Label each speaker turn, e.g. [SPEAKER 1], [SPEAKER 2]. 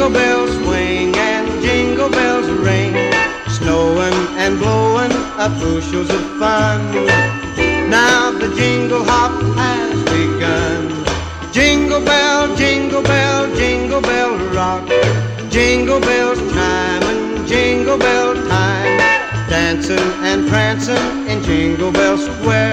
[SPEAKER 1] Jingle bells swing and jingle bells ring, snowing and blowing up bushels of fun. Now the jingle hop has begun. Jingle bell, jingle bell, jingle bell rock, jingle bells chime and jingle bell time, dancing and prancing in Jingle Bell Square.